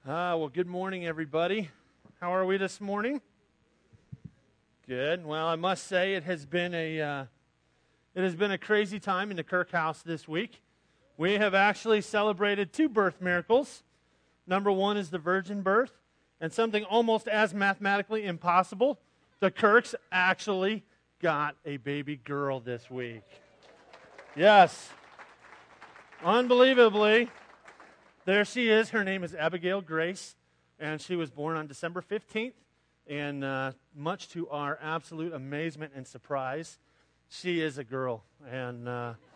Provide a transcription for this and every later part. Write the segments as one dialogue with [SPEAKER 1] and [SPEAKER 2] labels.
[SPEAKER 1] Well, good morning, everybody. How are we this morning? Good. Well, I must say it has been a crazy time in the Kirk house this week. We have actually celebrated two birth miracles. Number one is the virgin birth, and something almost as mathematically impossible, the Kirks actually got a baby girl this week. Yes. Unbelievably, there she is. Her name is Abigail Grace, and she was born on December 15th. And much to our absolute amazement and surprise, she is a girl. And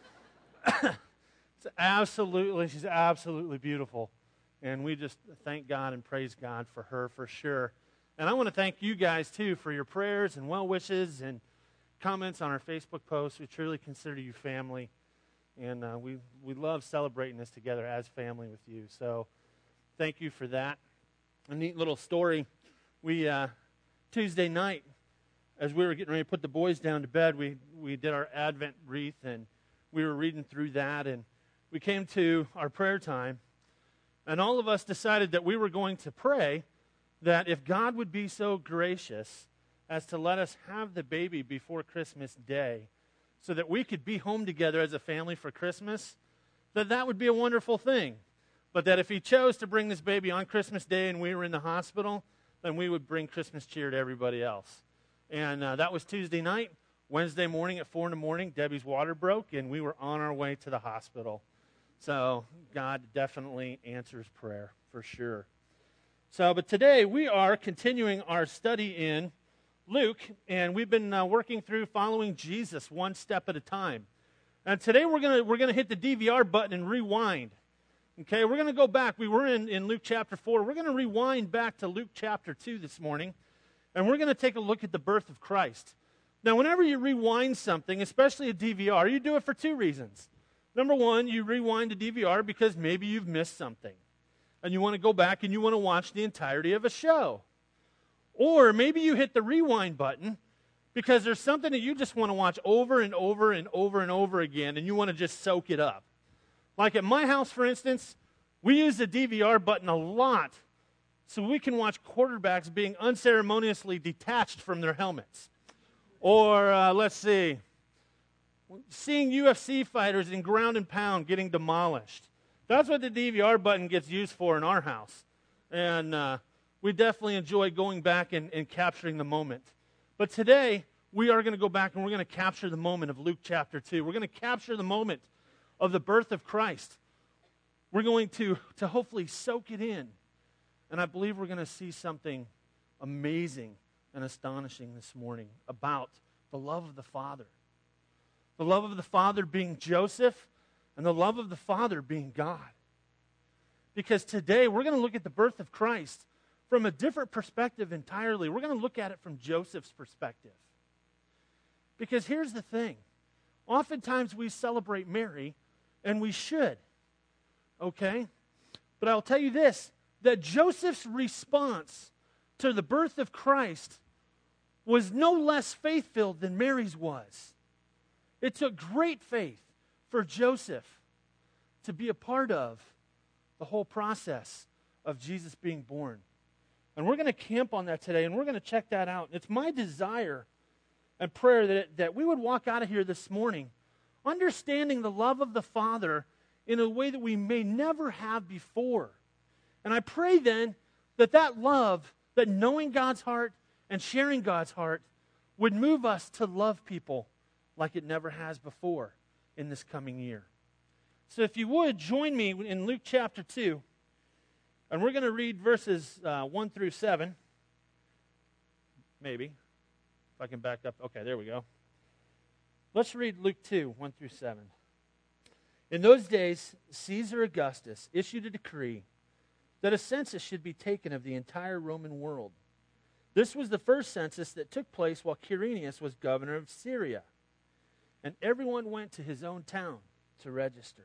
[SPEAKER 1] she's absolutely beautiful. And we just thank God and praise God for her for sure. And I want to thank you guys, too, for your prayers and well wishes and comments on our Facebook posts. We truly consider you family. And we love celebrating this together as family with you. So thank you for that. A neat little story. We, Tuesday night, as we were getting ready to put the boys down to bed, we did our Advent wreath, and we were reading through that, and we came to our prayer time, and all of us decided that we were going to pray that if God would be so gracious as to let us have the baby before Christmas Day, so that we could be home together as a family for Christmas, that would be a wonderful thing. But that if he chose to bring this baby on Christmas Day and we were in the hospital, then we would bring Christmas cheer to everybody else. And that was Tuesday night. Wednesday morning at 4 in the morning, Debbie's water broke, and we were on our way to the hospital. So God definitely answers prayer, for sure. So, but today we are continuing our study in Luke, and we've been working through following Jesus one step at a time. And today we're gonna hit the DVR button and rewind. Okay, we're gonna go back. We were in Luke chapter 4. We're gonna rewind back to Luke chapter 2 this morning, and we're gonna take a look at the birth of Christ. Now, whenever you rewind something, especially a DVR, you do it for two reasons. Number one, you rewind a DVR because maybe you've missed something, and you want to go back and you want to watch the entirety of a show. Or maybe you hit the rewind button because there's something that you just want to watch over and over and over and over again, and you want to just soak it up. Like at my house, for instance, we use the DVR button a lot so we can watch quarterbacks being unceremoniously detached from their helmets. Or, let's see, seeing UFC fighters in ground and pound getting demolished. That's what the DVR button gets used for in our house. And we definitely enjoy going back and capturing the moment. But today, we are going to go back and we're going to capture the moment of Luke chapter 2. We're going to capture the moment of the birth of Christ. We're going to hopefully soak it in. And I believe we're going to see something amazing and astonishing this morning about the love of the Father. The love of the Father being Joseph, and the love of the Father being God. Because today, we're going to look at the birth of Christ from a different perspective entirely. We're going to look at it from Joseph's perspective. Because here's the thing. Oftentimes we celebrate Mary, and we should. Okay? But I'll tell you this, that Joseph's response to the birth of Christ was no less faith-filled than Mary's was. It took great faith for Joseph to be a part of the whole process of Jesus being born. And we're going to camp on that today, and we're going to check that out. It's my desire and prayer that we would walk out of here this morning understanding the love of the Father in a way that we may never have before. And I pray then that love, that knowing God's heart and sharing God's heart would move us to love people like it never has before in this coming year. So if you would, join me in Luke chapter 2. And we're going to read verses 1 through 7. Maybe. If I can back up. Okay, there we go. Let's read Luke 2, 1 through 7. In those days, Caesar Augustus issued a decree that a census should be taken of the entire Roman world. This was the first census that took place while Quirinius was governor of Syria. And everyone went to his own town to register.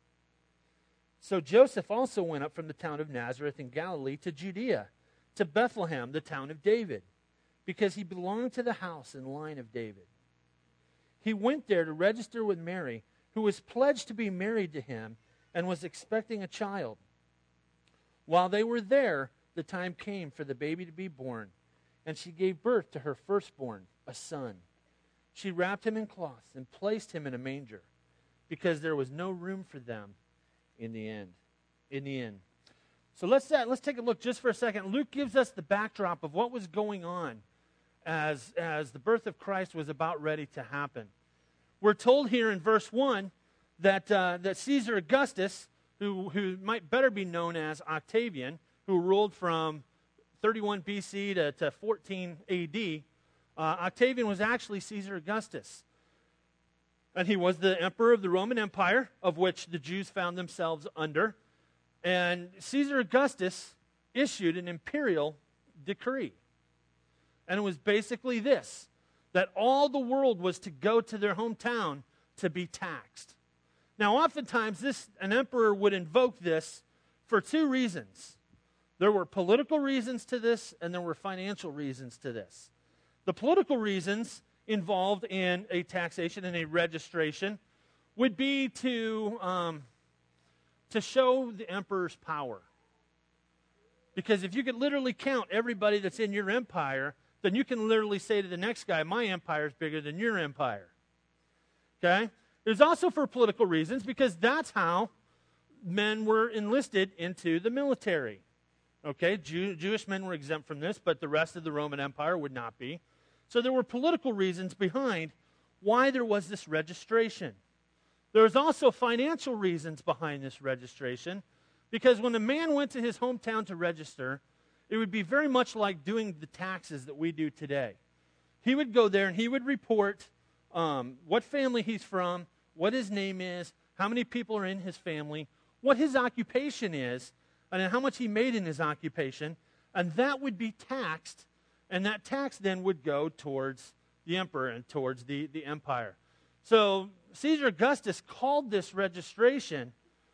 [SPEAKER 1] So Joseph also went up from the town of Nazareth in Galilee to Judea, to Bethlehem, the town of David, because he belonged to the house and line of David. He went there to register with Mary, who was pledged to be married to him and was expecting a child. While they were there, the time came for the baby to be born, and she gave birth to her firstborn, a son. She wrapped him in cloths and placed him in a manger, because there was no room for them in the inn. So let's take a look just for a second. Luke gives us the backdrop of what was going on as the birth of Christ was about ready to happen. We're told here in verse 1 that Caesar Augustus, who might better be known as Octavian, who ruled from 31 BC to 14 AD, Octavian was actually Caesar Augustus. And he was the emperor of the Roman Empire, of which the Jews found themselves under. And Caesar Augustus issued an imperial decree. And it was basically this, that all the world was to go to their hometown to be taxed. Now, oftentimes, an emperor would invoke this for two reasons. There were political reasons to this, and there were financial reasons to this. The political reasons involved in a taxation and a registration would be to show the emperor's power. Because if you could literally count everybody that's in your empire, then you can literally say to the next guy, my empire is bigger than your empire. Okay? There's also for political reasons, because that's how men were enlisted into the military. Okay? Jewish men were exempt from this, but the rest of the Roman Empire would not be. So there were political reasons behind why there was this registration. There was also financial reasons behind this registration, because when a man went to his hometown to register, it would be very much like doing the taxes that we do today. He would go there and he would report what family he's from, what his name is, how many people are in his family, what his occupation is, and how much he made in his occupation, and that would be taxed, and that tax then would go towards the emperor and towards the empire. So Caesar Augustus called this registration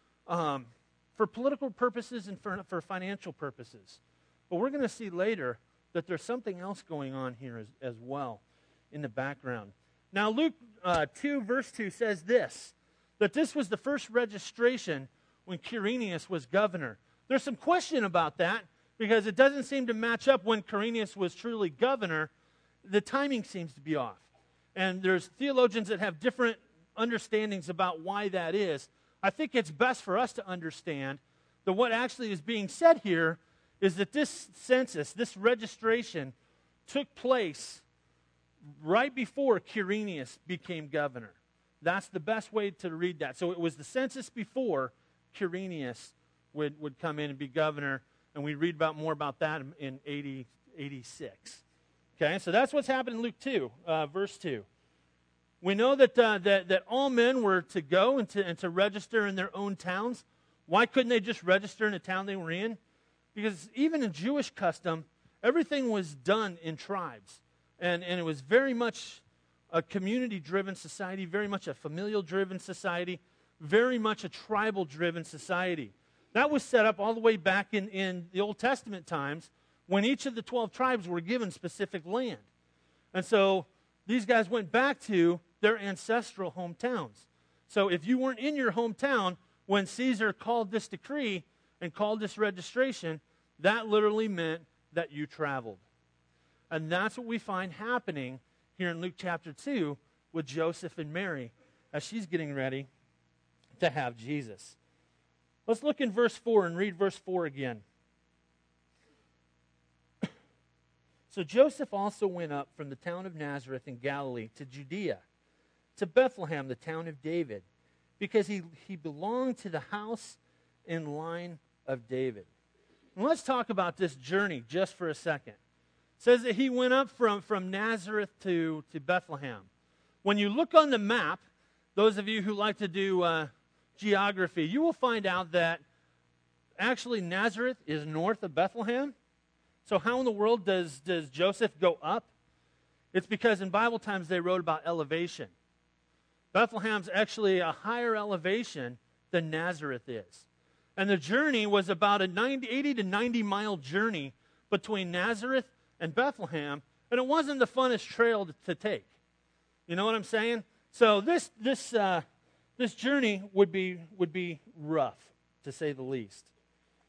[SPEAKER 1] for political purposes and for financial purposes. But we're going to see later that there's something else going on here as well in the background. Now, Luke 2, verse 2 says this, that this was the first registration when Quirinius was governor. There's some question about that, because it doesn't seem to match up when Quirinius was truly governor. The timing seems to be off. And there's theologians that have different understandings about why that is. I think it's best for us to understand that what actually is being said here is that this census, this registration, took place right before Quirinius became governor. That's the best way to read that. So it was the census before Quirinius would come in and be governor, and we read more about that in 86. Okay, so that's what's happened in Luke 2, verse 2. We know that all men were to go and to register in their own towns. Why couldn't they just register in the town they were in? Because even in Jewish custom, everything was done in tribes. And it was very much a community-driven society, very much a familial-driven society, very much a tribal-driven society. That was set up all the way back in the Old Testament times, when each of the 12 tribes were given specific land. And so these guys went back to their ancestral hometowns. So if you weren't in your hometown when Caesar called this decree and called this registration, that literally meant that you traveled. And that's what we find happening here in Luke chapter 2 with Joseph and Mary as she's getting ready to have Jesus. Let's look in verse 4 and read verse 4 again. So Joseph also went up from the town of Nazareth in Galilee to Judea, to Bethlehem, the town of David, because he belonged to the house and line of David. And let's talk about this journey just for a second. It says that he went up from Nazareth to Bethlehem. When you look on the map, those of you who like to do geography, you will find out that actually Nazareth is north of Bethlehem. So how in the world does Joseph go up? It's because in Bible times they wrote about elevation. Bethlehem's actually a higher elevation than Nazareth is. And the journey was about a 80 to 90 mile journey between Nazareth and Bethlehem, and it wasn't the funnest trail to take. You know what I'm saying? So this journey would be rough, to say the least.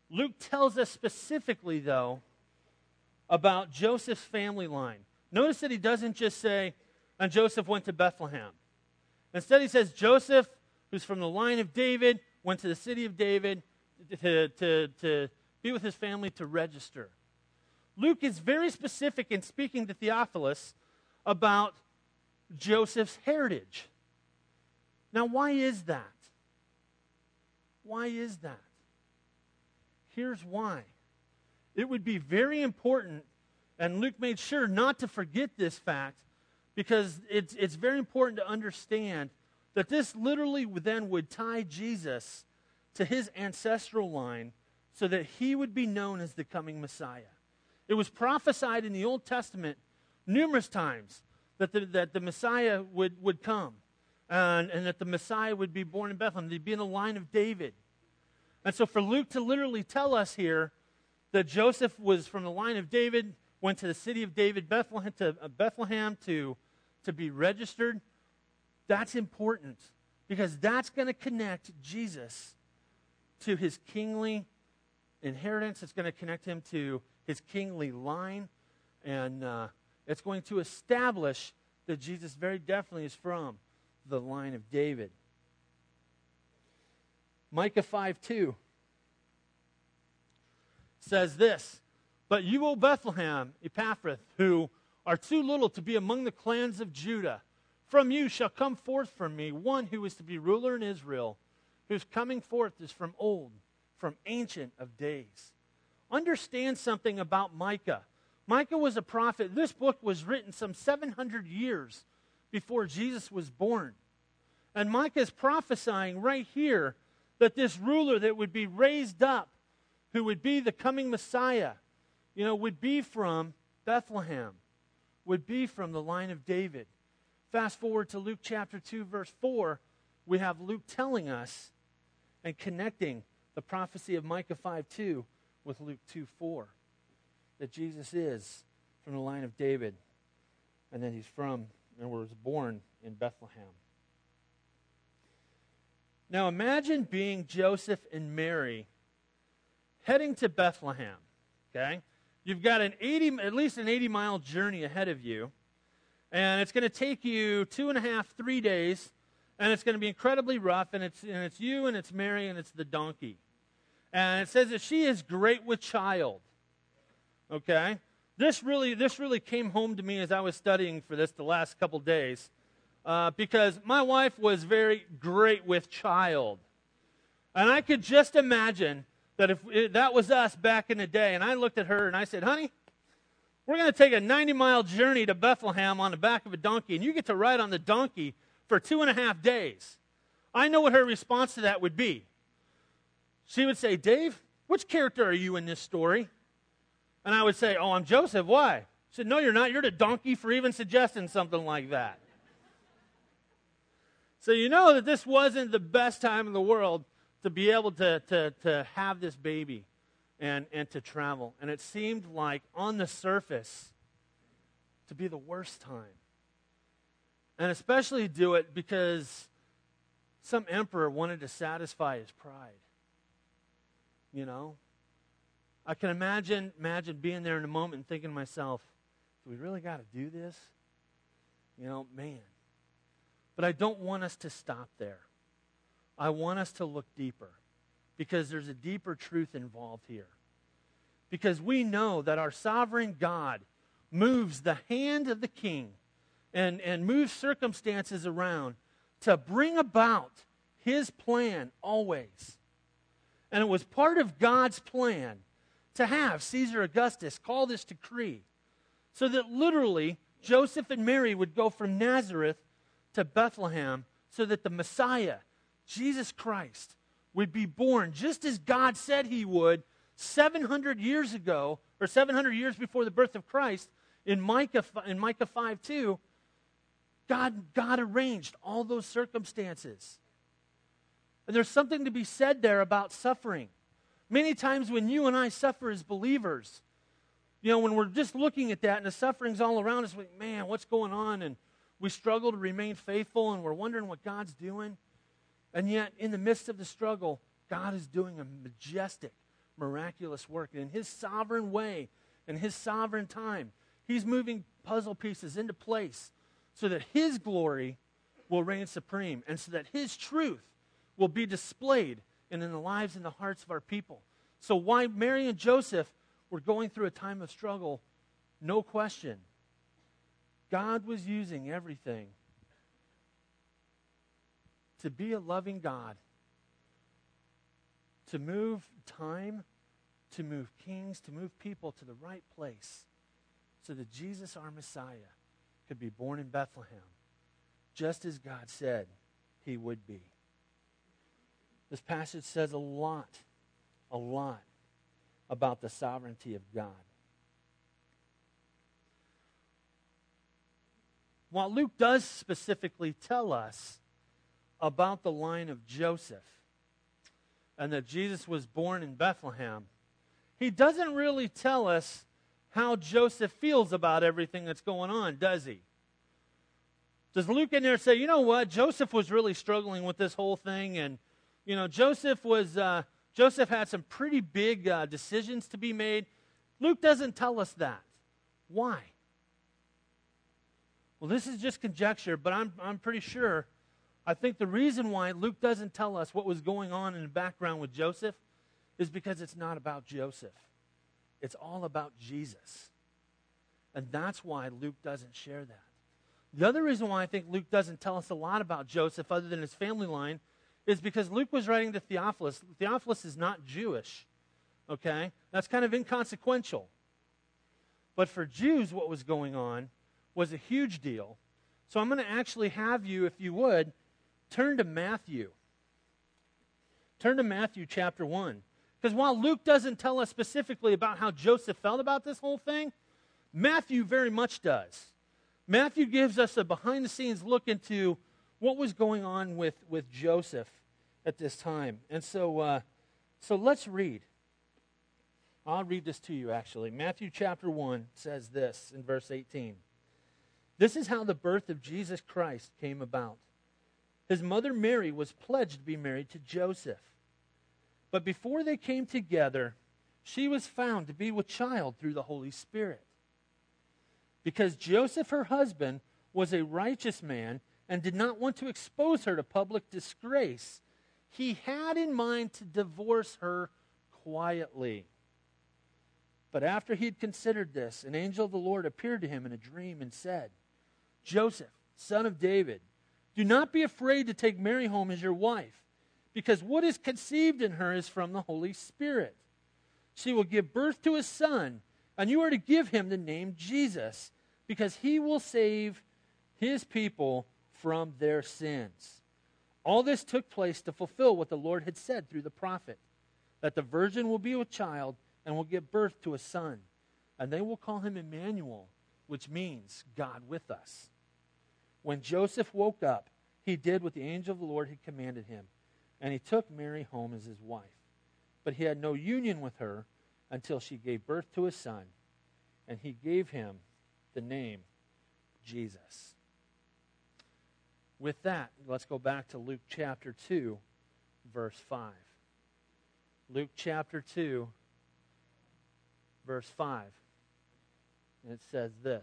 [SPEAKER 1] Luke tells us specifically, though, about Joseph's family line. Notice that he doesn't just say, and Joseph went to Bethlehem. Instead, he says, Joseph, who's from the line of David, went to the city of David to be with his family to register. Luke is very specific in speaking to Theophilus about Joseph's heritage. Now, why is that? Why is that? Here's why. It would be very important, and Luke made sure not to forget this fact, because it's very important to understand that this literally then would tie Jesus to his ancestral line so that he would be known as the coming Messiah. It was prophesied in the Old Testament numerous times that the Messiah would come and that the Messiah would be born in Bethlehem. He'd be in the line of David. And so for Luke to literally tell us here that Joseph was from the line of David, went to the city of David, Bethlehem to be registered, that's important because that's going to connect Jesus to his kingly inheritance. It's going to connect him to his kingly line, and it's going to establish that Jesus very definitely is from the line of David. Micah 5:2 says this, "But you, O Bethlehem, Ephrathah, who are too little to be among the clans of Judah, from you shall come forth from me one who is to be ruler in Israel, whose coming forth is from old, from ancient of days." Understand something about Micah. Micah was a prophet. This book was written some 700 years before Jesus was born. And Micah is prophesying right here that this ruler that would be raised up, who would be the coming Messiah, would be from Bethlehem, would be from the line of David. Fast forward to Luke chapter 2, verse 4, we have Luke telling us and connecting the prophecy of Micah 5:2 with Luke 2:4, that Jesus is from the line of David, and that he's from and was born in Bethlehem. Now imagine being Joseph and Mary heading to Bethlehem, okay? You've got at least an 80-mile journey ahead of you, and it's going to take you 2.5, 3 days, and it's going to be incredibly rough, and it's you, and it's Mary, and it's the donkey. And it says that she is great with child, okay? This really came home to me as I was studying for this the last couple days, because my wife was very great with child. And I could just imagine that if that was us back in the day, and I looked at her and I said, "Honey, we're going to take a 90-mile journey to Bethlehem on the back of a donkey, and you get to ride on the donkey for 2.5 days. I know what her response to that would be. She would say, "Dave, which character are you in this story?" And I would say, "Oh, I'm Joseph. Why?" She said, "No, you're not. You're the donkey for even suggesting something like that." So you know that this wasn't the best time in the world to be able to have this baby and to travel. And it seemed like, on the surface, to be the worst time. And especially do it because some emperor wanted to satisfy his pride. I can imagine being there in a moment and thinking to myself, do we really got to do this? Man. But I don't want us to stop there. I want us to look deeper, because there's a deeper truth involved here. Because we know that our sovereign God moves the hand of the king and moves circumstances around to bring about his plan always. And it was part of God's plan to have Caesar Augustus call this decree so that literally Joseph and Mary would go from Nazareth to Bethlehem so that the Messiah, Jesus Christ, would be born just as God said he would 700 years ago, or 700 years before the birth of Christ. In Micah 5:2, God arranged all those circumstances. And there's something to be said there about suffering. Many times when you and I suffer as believers, when we're just looking at that and the suffering's all around us, man, what's going on? And we struggle to remain faithful, and we're wondering what God's doing. And yet, in the midst of the struggle, God is doing a majestic, miraculous work. And in his sovereign way, in his sovereign time, he's moving puzzle pieces into place so that his glory will reign supreme and so that his truth will be displayed and in the lives and the hearts of our people. So why Mary and Joseph were going through a time of struggle, no question. God was using everything to be a loving God, to move time, to move kings, to move people to the right place so that Jesus, our Messiah, could be born in Bethlehem, just as God said he would be. This passage says a lot about the sovereignty of God. While Luke does specifically tell us about the line of Joseph and that Jesus was born in Bethlehem, he doesn't really tell us how Joseph feels about everything that's going on, does he? Does Luke in there say, you know what, Joseph was really struggling with this whole thing, and Joseph had some pretty big decisions to be made? Luke doesn't tell us that. Why? Well, this is just conjecture, but I'm pretty sure. I think the reason why Luke doesn't tell us what was going on in the background with Joseph is because it's not about Joseph. It's all about Jesus. And that's why Luke doesn't share that. The other reason why I think Luke doesn't tell us a lot about Joseph other than his family line is because Luke was writing to Theophilus. Theophilus is not Jewish, okay? That's kind of inconsequential. But for Jews, what was going on was a huge deal. So I'm going to actually have you, if you would, turn to Matthew. Turn to Matthew chapter 1. Because while Luke doesn't tell us specifically about how Joseph felt about this whole thing, Matthew very much does. Matthew gives us a behind-the-scenes look into what was going on with Joseph at this time. And so let's read. I'll read this to you, actually. Matthew chapter 1 says this in verse 18. This is how the birth of Jesus Christ came about. His mother Mary was pledged to be married to Joseph. But before they came together, she was found to be with child through the Holy Spirit. Because Joseph, her husband, was a righteous man and did not want to expose her to public disgrace, he had in mind to divorce her quietly. But after he had considered this, an angel of the Lord appeared to him in a dream and said, Joseph, son of David, do not be afraid to take Mary home as your wife, because what is conceived in her is from the Holy Spirit. She will give birth to a son, and you are to give him the name Jesus, because he will save his people from their sins. All this took place to fulfill what the Lord had said through the prophet, that the virgin will be with child and will give birth to a son, and they will call him Emmanuel, which means God with us. When Joseph woke up, he did what the angel of the Lord had commanded him, and he took Mary home as his wife. But he had no union with her until she gave birth to a son, and he gave him the name Jesus. With that, let's go back to Luke chapter 2, verse 5. Luke chapter 2, verse 5. And it says this.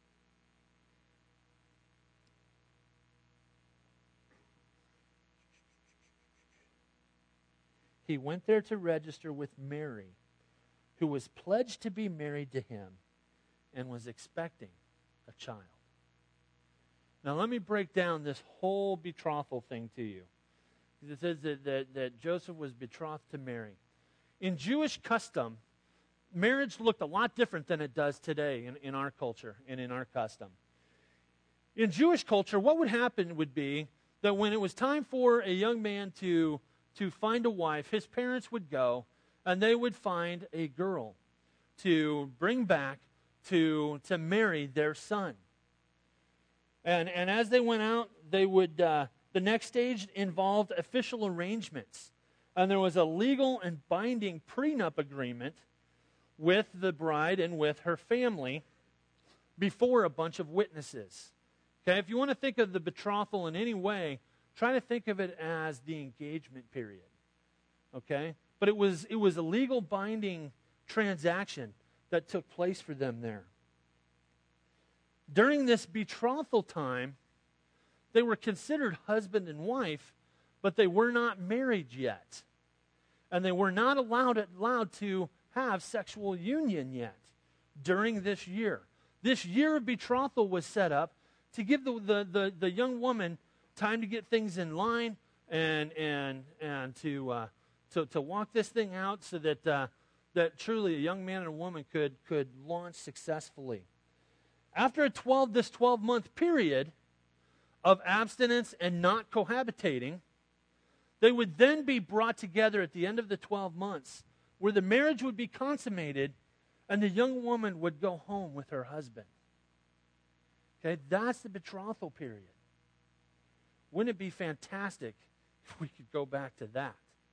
[SPEAKER 1] He went there to register with Mary, who was pledged to be married to him and was expecting a child. Now let me break down this whole betrothal thing to you. It says that Joseph was betrothed to Mary. In Jewish custom, marriage looked a lot different than it does today in our culture and in our custom. In Jewish culture, what would happen would be that when it was time for a young man to find a wife, his parents would go and they would find a girl to bring back to marry their son. And as they went out, they would the next stage involved official arrangements. And there was a legal and binding prenup agreement with the bride and with her family before a bunch of witnesses. Okay, if you want to think of the betrothal in any way, try to think of it as the engagement period. Okay? But it was a legal binding transaction that took place for them there. During this betrothal time, they were considered husband and wife, but they were not married yet. And they were not allowed to have sexual union yet during this year. This year of betrothal was set up to give the young woman time to get things in line and to walk this thing out so that truly a young man and a woman could launch successfully. After this 12-month period of abstinence and not cohabitating, they would then be brought together at the end of the 12 months where the marriage would be consummated and the young woman would go home with her husband. Okay, that's the betrothal period. Wouldn't it be fantastic if we could go back to that?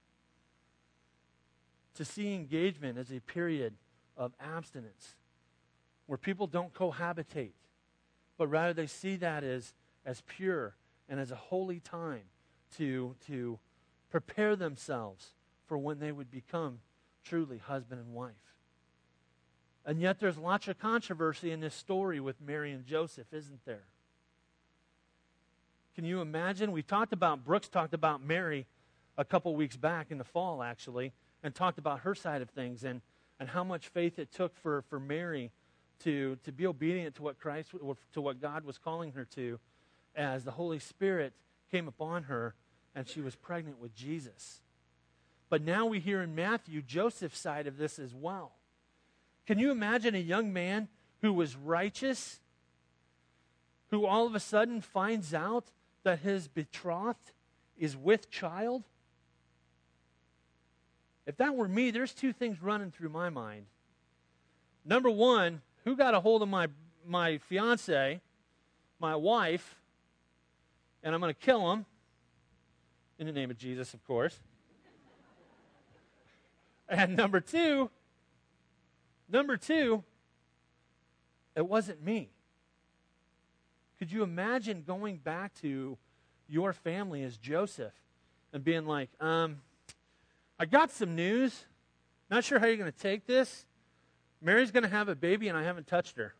[SPEAKER 1] To see engagement as a period of abstinence where people don't cohabitate, but rather they see that as pure and as a holy time to prepare themselves for when they would become truly husband and wife. And yet there's lots of controversy in this story with Mary and Joseph, isn't there? Can you imagine? Brooks talked about Mary a couple weeks back in the fall, actually, and talked about her side of things and how much faith it took for Mary to be obedient to what God was calling her to, as the Holy Spirit came upon her and she was pregnant with Jesus. But now we hear in Matthew Joseph's side of this as well. Can you imagine a young man who was righteous, who all of a sudden finds out that his betrothed is with child? If that were me, there's two things running through my mind. Number one, who got a hold of my fiance, my wife, and I'm going to kill him, in the name of Jesus, of course. And number two, it wasn't me. Could you imagine going back to your family as Joseph and being like, I got some news. Not sure how you're going to take this. Mary's going to have a baby and I haven't touched her.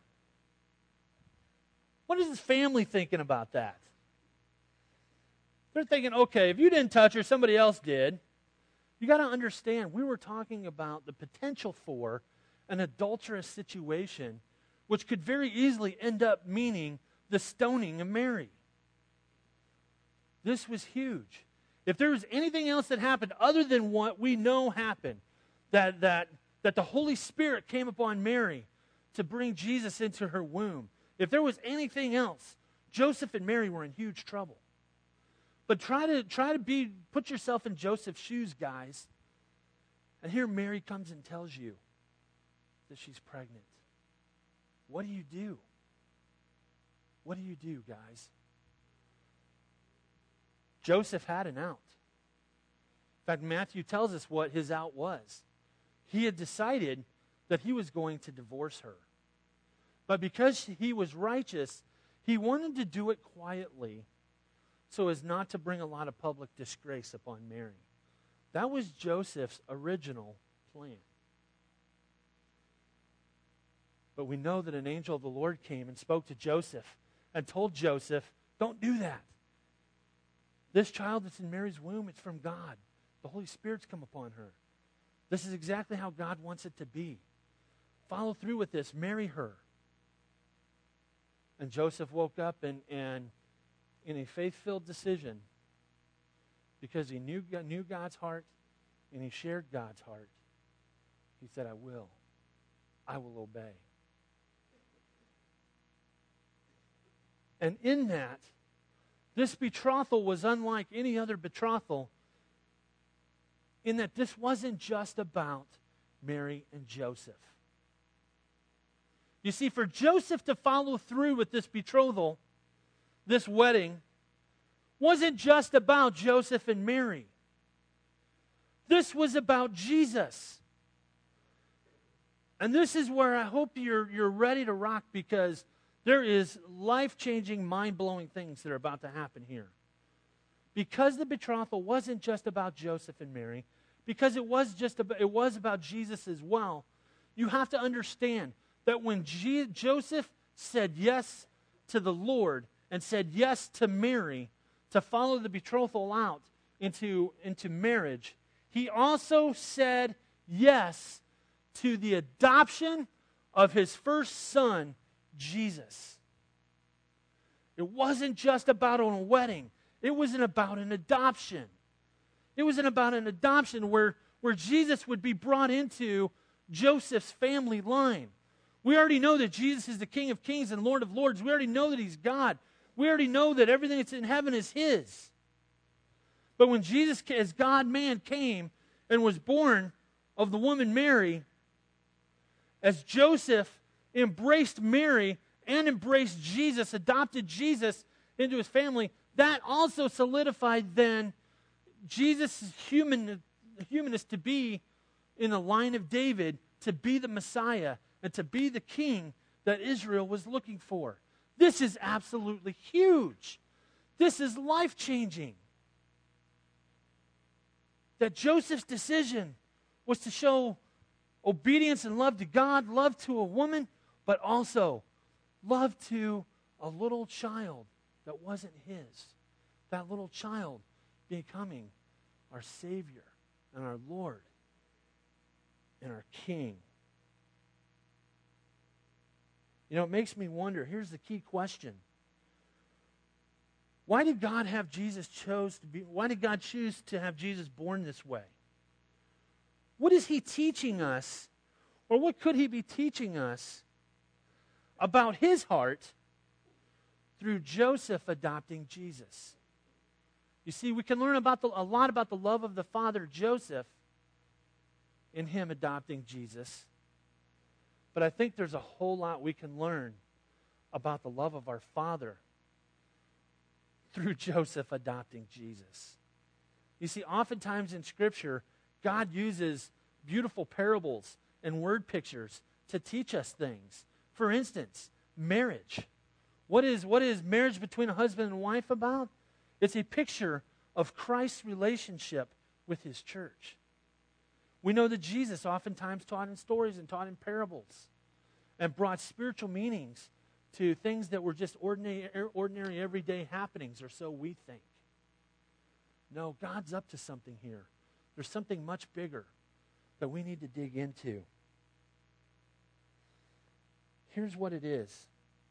[SPEAKER 1] What is his family thinking about that? They're thinking, okay, if you didn't touch her, somebody else did. You got to understand, we were talking about the potential for an adulterous situation, which could very easily end up meaning the stoning of Mary. This was huge. If there was anything else that happened other than what we know happened, that the Holy Spirit came upon Mary to bring Jesus into her womb, if there was anything else, Joseph and Mary were in huge trouble. But try to put yourself in Joseph's shoes, guys. And here Mary comes and tells you that she's pregnant. What do you do? What do you do, guys? Joseph had an out. In fact, Matthew tells us what his out was. He had decided that he was going to divorce her. But because he was righteous, he wanted to do it quietly so as not to bring a lot of public disgrace upon Mary. That was Joseph's original plan. But we know that an angel of the Lord came and spoke to Joseph and told Joseph, don't do that. This child that's in Mary's womb, it's from God. The Holy Spirit's come upon her. This is exactly how God wants it to be. Follow through with this. Marry her. And Joseph woke up and in a faith-filled decision, because he knew God's heart and he shared God's heart, he said, I will obey. And in that, this betrothal was unlike any other betrothal in that this wasn't just about Mary and Joseph. You see, for Joseph to follow through with this betrothal, this wedding, wasn't just about Joseph and Mary. This was about Jesus. And this is where I hope you're ready to rock, because there is life-changing, mind-blowing things that are about to happen here. Because the betrothal wasn't just about Joseph and Mary, because it was about Jesus as well, you have to understand that when Joseph said yes to the Lord and said yes to Mary to follow the betrothal out into marriage, he also said yes to the adoption of his first son, Jesus. It wasn't just about a wedding. It wasn't about an adoption. It wasn't about an adoption where Jesus would be brought into Joseph's family line. We already know that Jesus is the King of Kings and Lord of Lords. We already know that he's God. We already know that everything that's in heaven is his. But when Jesus, as God-man, came and was born of the woman Mary, as Joseph embraced Mary and embraced Jesus, adopted Jesus into his family, that also solidified then Jesus' humanness to be in the line of David, to be the Messiah, and to be the king that Israel was looking for. This is absolutely huge. This is life-changing. That Joseph's decision was to show obedience and love to God, love to a woman, but also love to a little child that wasn't his. That little child becoming our Savior and our Lord and our King. You know, it makes me wonder, here's the key question. Why did God choose to have Jesus born this way? What is he teaching us, or what could he be teaching us about his heart through Joseph adopting Jesus? You see, we can learn a lot about the love of the father Joseph in him adopting Jesus. But I think there's a whole lot we can learn about the love of our Father through Joseph adopting Jesus. You see, oftentimes in Scripture, God uses beautiful parables and word pictures to teach us things. For instance, marriage. What is marriage between a husband and wife about? It's a picture of Christ's relationship with his church. We know that Jesus oftentimes taught in stories and taught in parables and brought spiritual meanings to things that were just ordinary everyday happenings, or so we think. No, God's up to something here. There's something much bigger that we need to dig into. Here's what it is.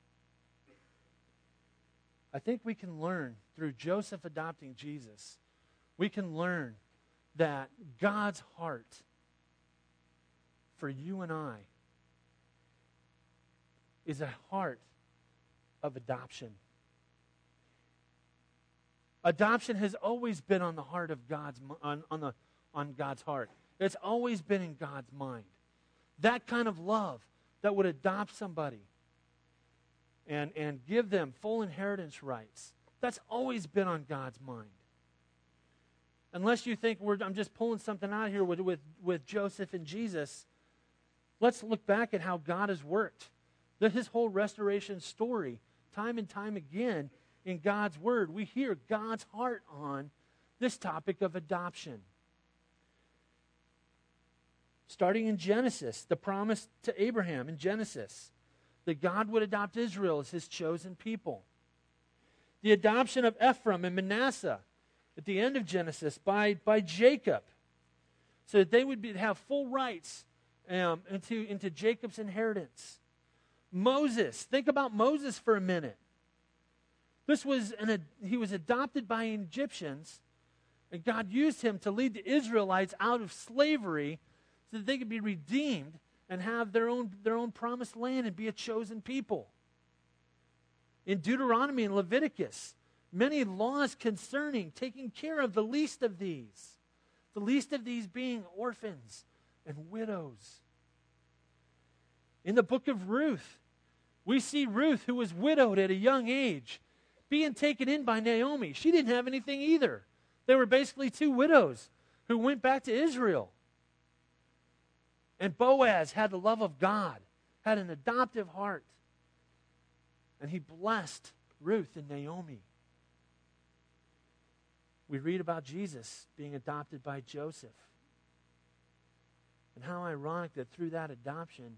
[SPEAKER 1] I think we can learn through Joseph adopting Jesus, we can learn that God's heart for you and I is a heart of adoption. Adoption has always been on the heart of God's on God's heart. It's always been in God's mind. That kind of love that would adopt somebody and give them full inheritance rights. That's always been on God's mind. Unless you think I'm just pulling something out here with Joseph and Jesus, let's look back at how God has worked. His whole restoration story, time and time again in God's Word, we hear God's heart on this topic of adoption. Starting in Genesis, the promise to Abraham in Genesis, that God would adopt Israel as his chosen people. The adoption of Ephraim and Manasseh at the end of Genesis by Jacob, so that they would have full rights into Jacob's inheritance. Moses, think about Moses for a minute. He was adopted by Egyptians, and God used him to lead the Israelites out of slavery so that they could be redeemed and have their own promised land and be a chosen people. In Deuteronomy and Leviticus, many laws concerning taking care of the least of these being orphans and widows. In the book of Ruth, we see Ruth, who was widowed at a young age, being taken in by Naomi. She didn't have anything either. They were basically two widows who went back to Israel. And Boaz had the love of God, had an adoptive heart. And he blessed Ruth and Naomi. We read about Jesus being adopted by Joseph. And how ironic that through that adoption,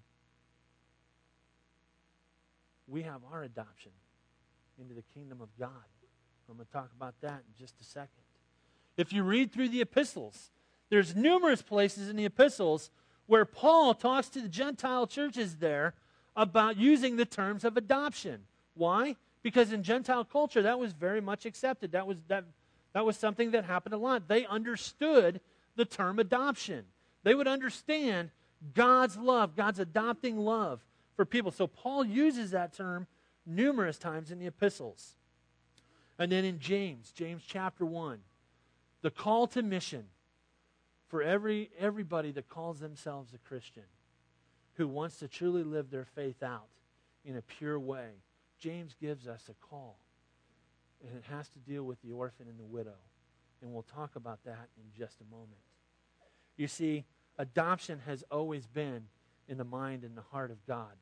[SPEAKER 1] we have our adoption into the kingdom of God. I'm going to talk about that in just a second. If you read through the epistles, there's numerous places in the epistles where Paul talks to the Gentile churches there about using the terms of adoption. Why? Because in Gentile culture, that was very much accepted. That was something that happened a lot. They understood the term adoption. They would understand God's love, God's adopting love for people. So Paul uses that term numerous times in the epistles. And then in James chapter 1, the call to mission for everybody that calls themselves a Christian, who wants to truly live their faith out in a pure way. James gives us a call, and it has to deal with the orphan and the widow. And we'll talk about that in just a moment. You see, adoption has always been in the mind and the heart of God.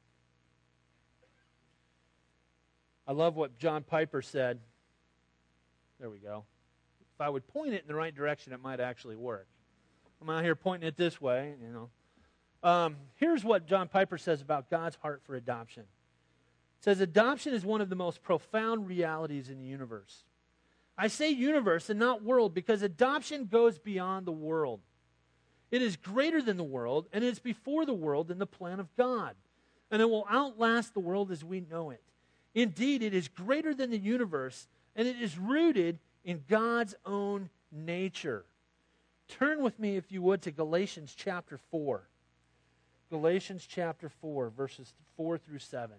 [SPEAKER 1] I love what John Piper said. There we go. If I would point it in the right direction, it might actually work. I'm out here pointing it this way, you know. Here's what John Piper says about God's heart for adoption. It says, adoption is one of the most profound realities in the universe. I say universe and not world because adoption goes beyond the world. It is greater than the world, and it is before the world in the plan of God. And it will outlast the world as we know it. Indeed, it is greater than the universe, and it is rooted in God's own nature. Turn with me, if you would, to Galatians chapter 4. Galatians chapter 4, verses 4 through 7.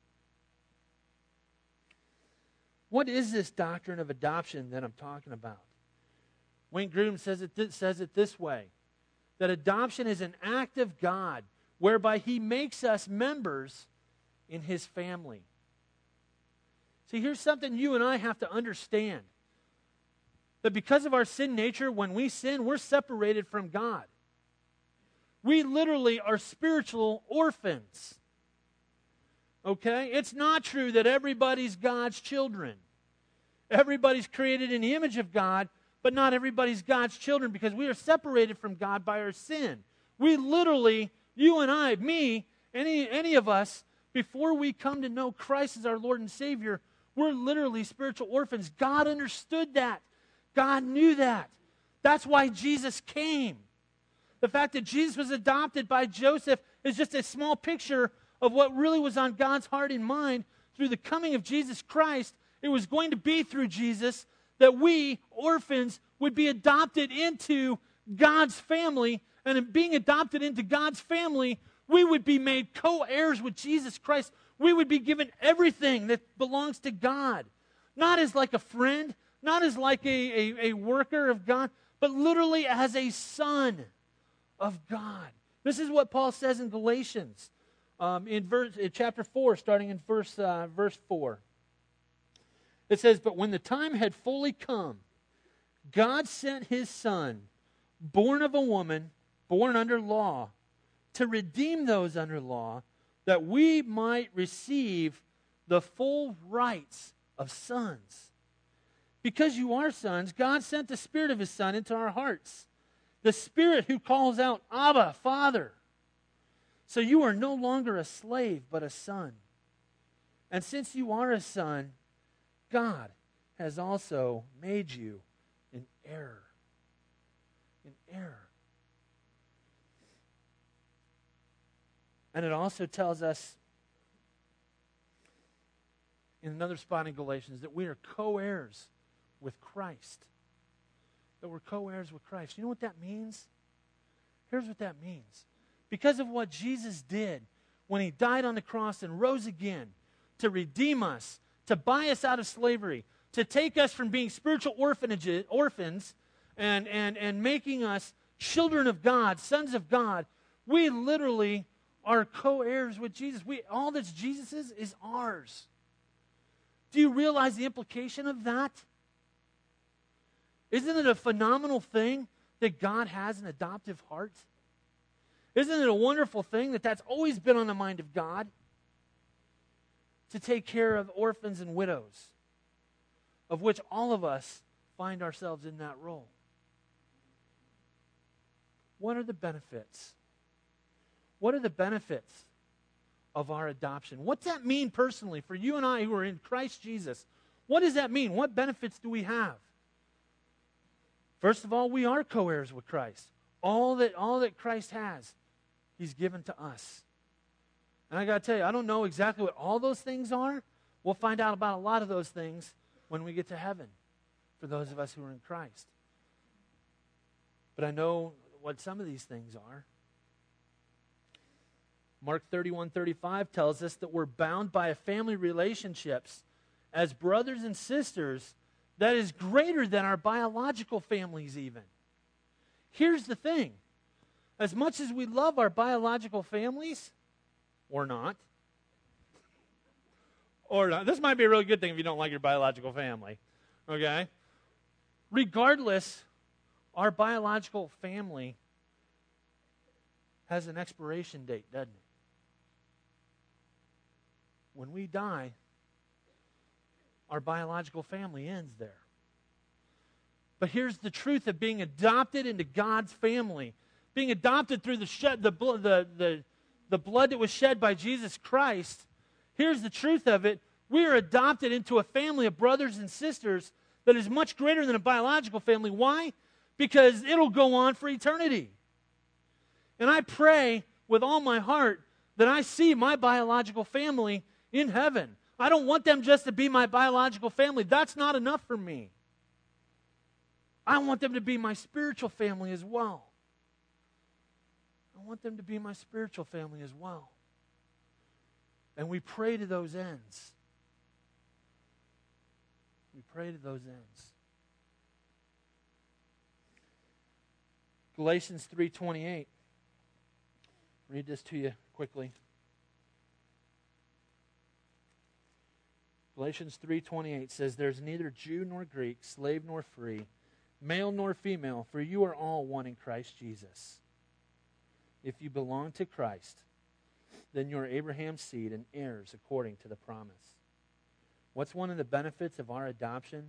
[SPEAKER 1] What is this doctrine of adoption that I'm talking about? Wayne Grudem says it this way, that adoption is an act of God whereby He makes us members in His family. See, here's something you and I have to understand. That because of our sin nature, when we sin, we're separated from God. We literally are spiritual orphans. Okay? It's not true that everybody's God's children. Everybody's created in the image of God, but not everybody's God's children because we are separated from God by our sin. We literally, you and I, me, any of us, before we come to know Christ as our Lord and Savior, we're literally spiritual orphans. God understood that. God knew that. That's why Jesus came. The fact that Jesus was adopted by Joseph is just a small picture of what really was on God's heart and mind through the coming of Jesus Christ. It was going to be through Jesus that we, orphans, would be adopted into God's family. And in being adopted into God's family, we would be made co-heirs with Jesus Christ. We would be given everything that belongs to God. Not as like a friend, not as like a worker of God, but literally as a son of God. This is what Paul says in Galatians, in chapter 4, starting in verse 4. It says, "But when the time had fully come, God sent His Son, born of a woman, born under law, to redeem those under law, that we might receive the full rights of sons. Because you are sons, God sent the Spirit of His Son into our hearts, the Spirit who calls out, Abba, Father. So you are no longer a slave, but a son. And since you are a son, God has also made you an heir." An heir. And it also tells us in another spot in Galatians that we are co-heirs with Christ. That we're co-heirs with Christ. You know what that means? Here's what that means. Because of what Jesus did when He died on the cross and rose again to redeem us, to buy us out of slavery, to take us from being spiritual orphans and making us children of God, sons of God, we literally are co-heirs with Jesus. All that's Jesus's is ours. Do you realize the implication of that? Isn't it a phenomenal thing that God has an adoptive heart? Isn't it a wonderful thing that that's always been on the mind of God? To take care of orphans and widows, of which all of us find ourselves in that role. What are the benefits What are the benefits of our adoption? What's that mean personally for you and I who are in Christ Jesus? What does that mean? What benefits do we have? First of all, we are co-heirs with Christ. All that Christ has, He's given to us. And I got to tell you, I don't know exactly what all those things are. We'll find out about a lot of those things when we get to heaven, for those of us who are in Christ. But I know what some of these things are. Mark 31:35 tells us that we're bound by a family relationships as brothers and sisters that is greater than our biological families even. Here's the thing. As much as we love our biological families, or not, this might be a really good thing if you don't like your biological family, okay? Regardless, our biological family has an expiration date, doesn't it? When we die, our biological family ends there. But here's the truth of being adopted into God's family. Being adopted through the blood that was shed by Jesus Christ. Here's the truth of it. We are adopted into a family of brothers and sisters that is much greater than a biological family. Why? Because it'll go on for eternity. And I pray with all my heart that I see my biological family in heaven. I don't want them just to be my biological family. That's not enough for me. I want them to be my spiritual family as well. I want them to be my spiritual family as well. And we pray to those ends. We pray to those ends. Galatians 3:28. Read this to you quickly. Galatians 3:28 says, "There's neither Jew nor Greek, slave nor free, male nor female, for you are all one in Christ Jesus. If you belong to Christ, then you're Abraham's seed and heirs according to the promise." What's one of the benefits of our adoption?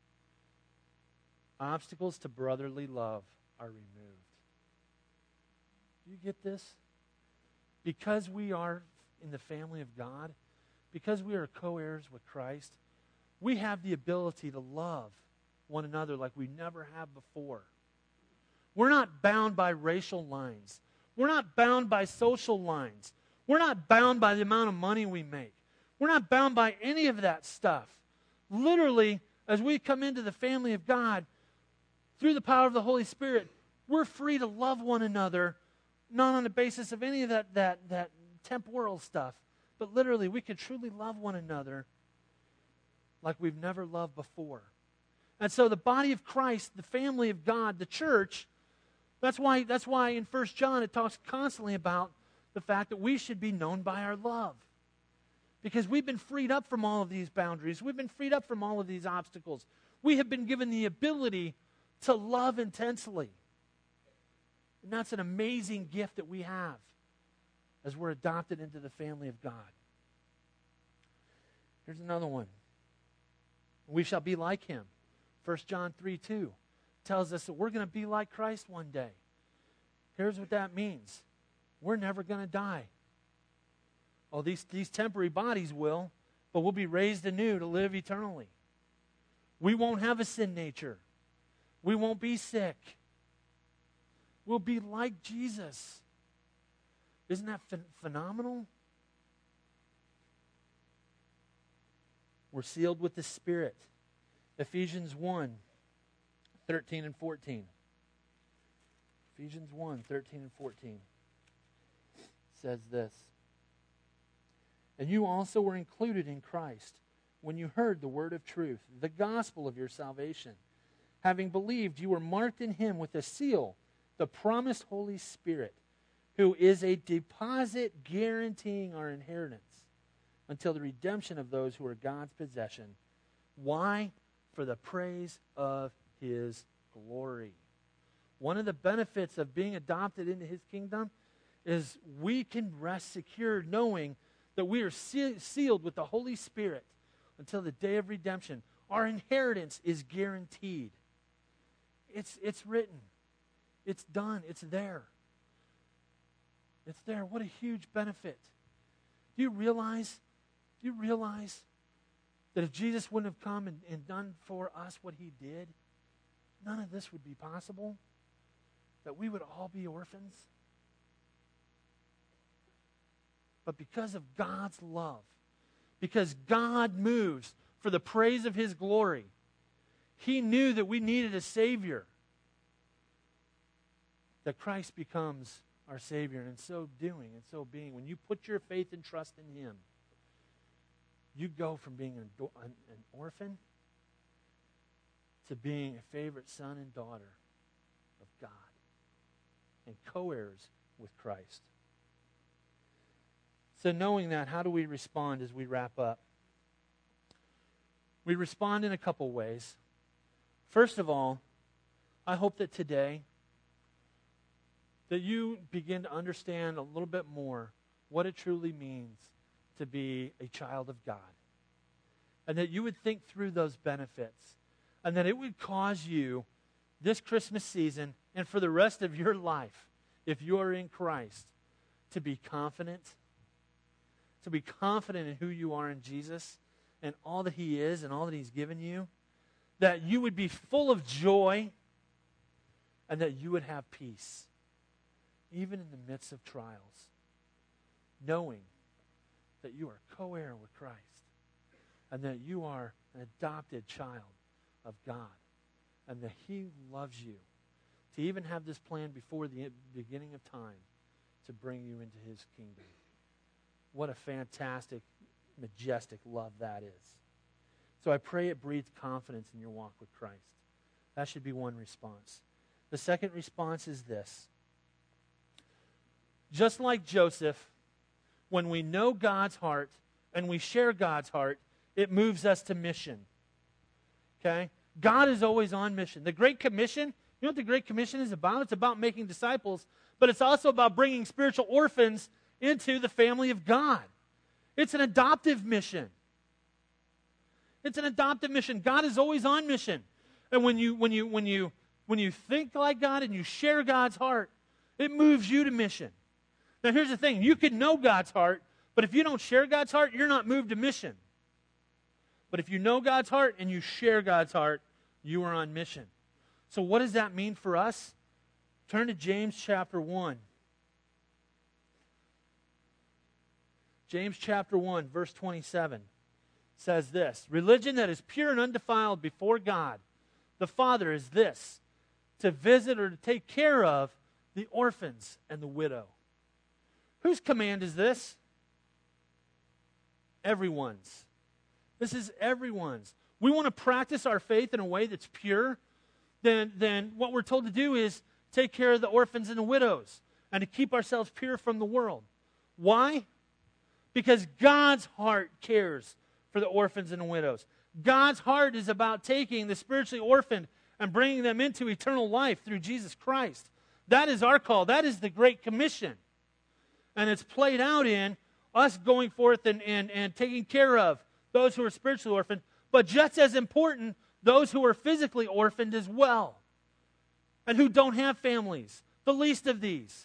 [SPEAKER 1] Obstacles to brotherly love are removed. Do you get this? Because we are in the family of God, because we are co-heirs with Christ, we have the ability to love one another like we never have before. We're not bound by racial lines. We're not bound by social lines. We're not bound by the amount of money we make. We're not bound by any of that stuff. Literally, as we come into the family of God, through the power of the Holy Spirit, we're free to love one another, not on the basis of any of that temporal stuff, but literally we can truly love one another like we've never loved before. And so the body of Christ, the family of God, the church, that's why in 1 John it talks constantly about the fact that we should be known by our love. Because we've been freed up from all of these boundaries. We've been freed up from all of these obstacles. We have been given the ability to love intensely. And that's an amazing gift that we have as we're adopted into the family of God. Here's another one. We shall be like Him. 1 John 3:2 tells us that we're going to be like Christ one day. Here's what that means. We're never going to die. Oh, these temporary bodies will, but we'll be raised anew to live eternally. We won't have a sin nature. We won't be sick. We'll be like Jesus. Isn't that phenomenal? We're sealed with the Spirit. Ephesians 1:13 and 14. Ephesians 1:13 and 14 says this. "And you also were included in Christ when you heard the word of truth, the gospel of your salvation. Having believed, you were marked in Him with a seal, the promised Holy Spirit, who is a deposit guaranteeing our inheritance until the redemption of those who are God's possession." Why? For the praise of His glory. One of the benefits of being adopted into His kingdom is we can rest secure knowing that we are sealed with the Holy Spirit until the day of redemption. Our inheritance is guaranteed. It's written. It's done. It's there. It's there. What a huge benefit. Do you realize that if Jesus wouldn't have come and done for us what he did, none of this would be possible? That we would all be orphans? But because of God's love, because God moves for the praise of his glory, he knew that we needed a Savior. That Christ becomes our Savior. And in so doing, and so being, when you put your faith and trust in him, you go from being an orphan to being a favorite son and daughter of God and co-heirs with Christ. So knowing that, how do we respond as we wrap up? We respond in a couple ways. First of all, I hope that today that you begin to understand a little bit more what it truly means to be a child of God. And that you would think through those benefits. And that it would cause you this Christmas season and for the rest of your life, if you are in Christ, to be confident. To be confident in who you are in Jesus and all that he is and all that he's given you. That you would be full of joy and that you would have peace. Even in the midst of trials. Knowing that you are co-heir with Christ. And that you are an adopted child of God. And that he loves you. To even have this plan before the beginning of time to bring you into his kingdom. What a fantastic, majestic love that is. So I pray it breeds confidence in your walk with Christ. That should be one response. The second response is this. Just like Joseph, when we know God's heart and we share God's heart, it moves us to mission. Okay? God is always on mission. The Great Commission, you know what the Great Commission is about? It's about making disciples, but it's also about bringing spiritual orphans into the family of God. It's an adoptive mission. It's an adoptive mission. God is always on mission. And when you think like God and you share God's heart, it moves you to mission. Now here's the thing. You can know God's heart, but if you don't share God's heart, you're not moved to mission. But if you know God's heart and you share God's heart, you are on mission. So what does that mean for us? Turn to James chapter 1. James chapter 1, verse 27 says this. Religion that is pure and undefiled before God, the Father, is this, to visit or to take care of the orphans and the widow. Whose command is this? Everyone's. This is everyone's. We want to practice our faith in a way that's pure. Then what we're told to do is take care of the orphans and the widows and to keep ourselves pure from the world. Why? Because God's heart cares for the orphans and the widows. God's heart is about taking the spiritually orphaned and bringing them into eternal life through Jesus Christ. That is our call. That is the Great Commission. And it's played out in us going forth and taking care of those who are spiritually orphaned, but just as important, those who are physically orphaned as well, and who don't have families, the least of these.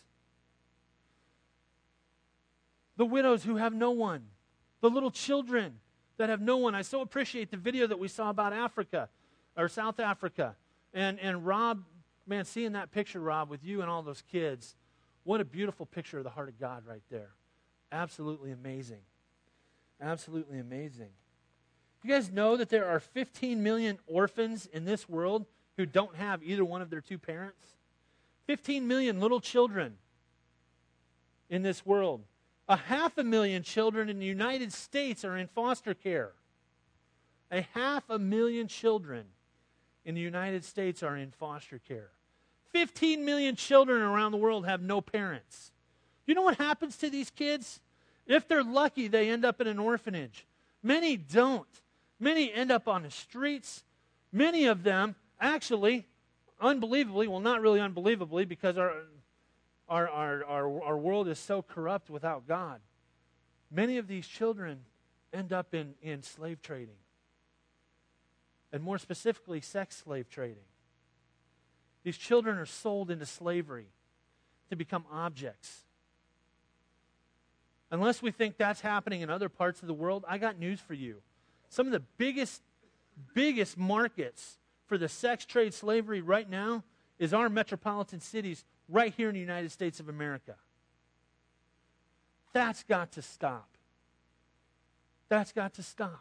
[SPEAKER 1] The widows who have no one, the little children that have no one. I so appreciate the video that we saw about Africa, or South Africa, and Rob, man, seeing that picture, Rob, with you and all those kids, what a beautiful picture of the heart of God right there. Absolutely amazing. Absolutely amazing. You guys know that there are 15 million orphans in this world who don't have either one of their two parents? 15 million little children in this world. 500,000 children in the United States are in foster care. 500,000 children in the United States are in foster care. 15 million children around the world have no parents. You know what happens to these kids? If they're lucky, they end up in an orphanage. Many don't. Many end up on the streets. Many of them, actually, unbelievably, well, not really unbelievably, because our world is so corrupt without God. Many of these children end up in slave trading. And more specifically, sex slave trading. These children are sold into slavery to become objects. Unless we think that's happening in other parts of the world, I got news for you. Some of the biggest markets for the sex trade slavery right now is our metropolitan cities right here in the United States of America. That's got to stop. That's got to stop.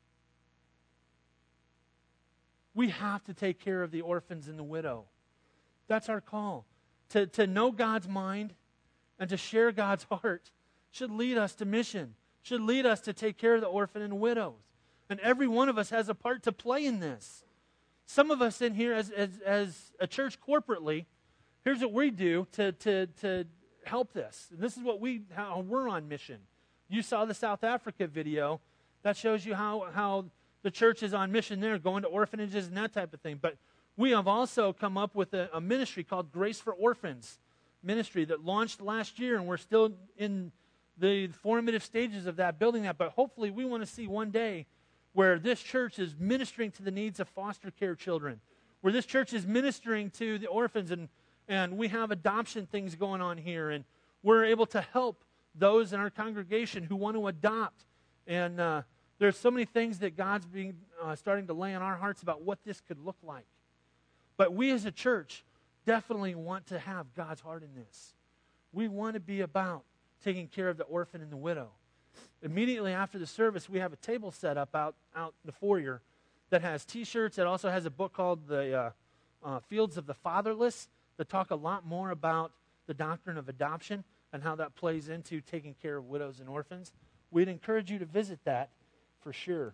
[SPEAKER 1] We have to take care of the orphans and the widow. That's our call. To know God's mind and to share God's heart should lead us to mission, should lead us to take care of the orphan and widows. And every one of us has a part to play in this. Some of us in here as a church corporately, here's what we do to help this. And this is how we're on mission. You saw the South Africa video. That shows you how the church is on mission there, going to orphanages and that type of thing. But we have also come up with a ministry called Grace for Orphans ministry that launched last year, and we're still in the formative stages of that, building that. But hopefully we want to see one day where this church is ministering to the needs of foster care children, where this church is ministering to the orphans, and we have adoption things going on here, and we're able to help those in our congregation who want to adopt. And there's so many things that God's starting to lay on our hearts about what this could look like. But we as a church definitely want to have God's heart in this. We want to be about taking care of the orphan and the widow. Immediately after the service, we have a table set up out in the foyer that has T-shirts. It also has a book called The Fields of the Fatherless that talk a lot more about the doctrine of adoption and how that plays into taking care of widows and orphans. We'd encourage you to visit that for sure.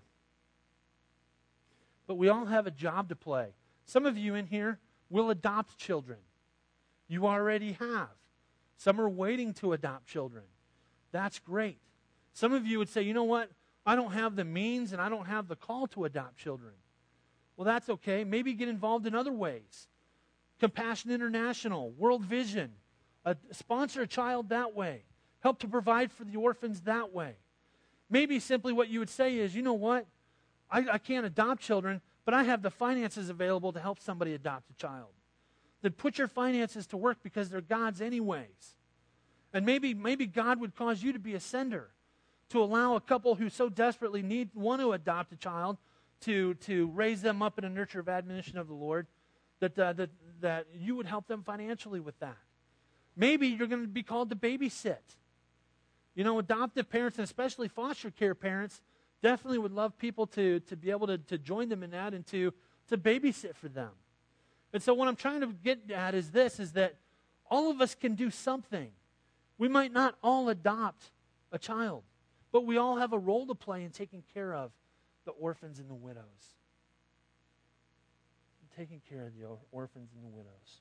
[SPEAKER 1] But we all have a job to play. Some of you in here will adopt children. You already have. Some are waiting to adopt children. That's great. Some of you would say, you know what? I don't have the means and I don't have the call to adopt children. Well, that's okay. Maybe get involved in other ways. Compassion International, World Vision. Sponsor a child that way. Help to provide for the orphans that way. Maybe simply what you would say is, you know what? I can't adopt children, but I have the finances available to help somebody adopt a child. Then put your finances to work because they're God's anyways. And maybe God would cause you to be a sender, to allow a couple who so desperately want to adopt a child to raise them up in a nurture of admonition of the Lord, that you would help them financially with that. Maybe you're going to be called to babysit. You know, adoptive parents, and especially foster care parents, definitely would love people to be able to join them in that and to babysit for them. And so what I'm trying to get at is that all of us can do something. We might not all adopt a child, but we all have a role to play in taking care of the orphans and the widows. Taking care of the orphans and the widows.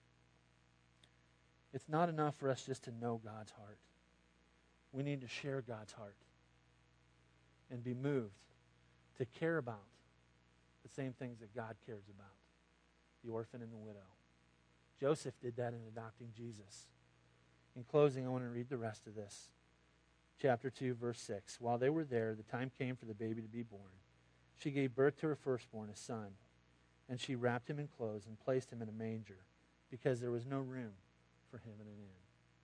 [SPEAKER 1] It's not enough for us just to know God's heart. We need to share God's heart and be moved to care about the same things that God cares about, the orphan and the widow. Joseph did that in adopting Jesus. In closing, I want to read the rest of this. Chapter 2, verse 6. While they were there, the time came for the baby to be born. She gave birth to her firstborn, a son, and she wrapped him in clothes and placed him in a manger because there was no room for him in an inn.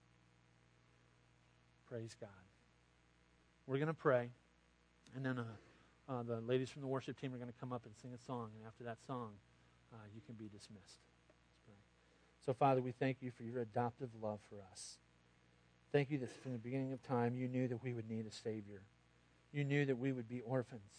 [SPEAKER 1] Praise God. We're going to pray, and then the ladies from the worship team are going to come up and sing a song, and after that song, you can be dismissed. Let's pray. So, Father, we thank you for your adoptive love for us. Thank you that from the beginning of time, you knew that we would need a Savior. You knew that we would be orphans.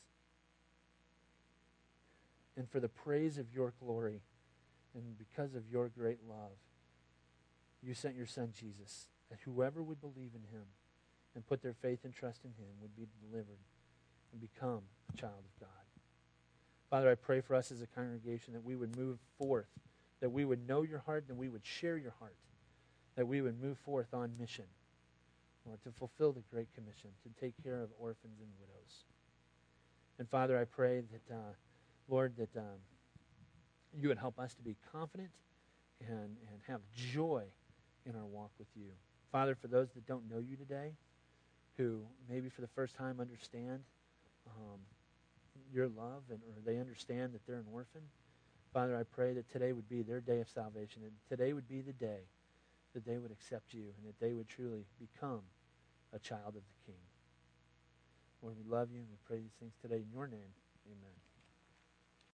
[SPEAKER 1] And for the praise of your glory, and because of your great love, you sent your Son, Jesus, that whoever would believe in him and put their faith and trust in him would be delivered and become a child of God. Father, I pray for us as a congregation that we would move forth, that we would know your heart, and we would share your heart, that we would move forth on mission, Lord, to fulfill the Great Commission, to take care of orphans and widows. And Father, I pray that, Lord, that you would help us to be confident and have joy in our walk with you. Father, for those that don't know you today, who maybe for the first time understand your love, or they understand that they're an orphan, Father, I pray that today would be their day of salvation, and today would be the day that they would accept you and that they would truly become a child of the King. Lord, we love you and we pray these things today in your name. Amen.